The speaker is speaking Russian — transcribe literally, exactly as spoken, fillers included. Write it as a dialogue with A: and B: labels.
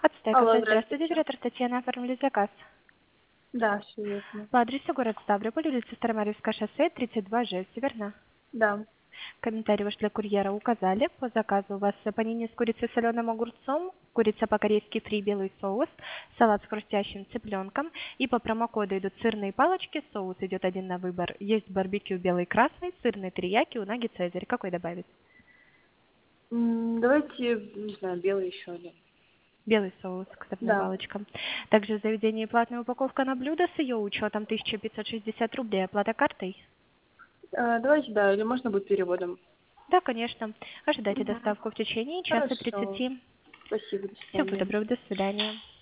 A: Алло,
B: Ацтеков, здравствуйте,
A: здравствуйте.
B: директор Татьяна, оформили заказ.
A: Да, все верно.
B: По адресу город Ставрополь, улица Старомарьевское шоссе, тридцать два Ж, верно?
A: Да.
B: Комментарий ваш для курьера указали. По заказу у вас панини с курицей и соленым огурцом, курица по-корейски фри, белый соус, салат с хрустящим цыпленком. И по промокоду идут сырные палочки, соус идет один на выбор. Есть барбекю белый красный, сырный терияки, унаги цезарь. Какой добавить?
A: М, Давайте, не знаю, белый еще один.
B: Белый соус к сырным
A: Да.
B: палочкам. Также в заведении платная упаковка на блюдо с ее учетом тысяча пятьсот шестьдесят рублей. Оплата картой?
A: А, давайте, да, или можно будет переводом?
B: Да, конечно. Ожидайте
A: Мгм.
B: доставку в течение часа
A: Хорошо.
B: тридцати.
A: Спасибо, до
B: Всего
A: свидания.
B: доброго, до свидания.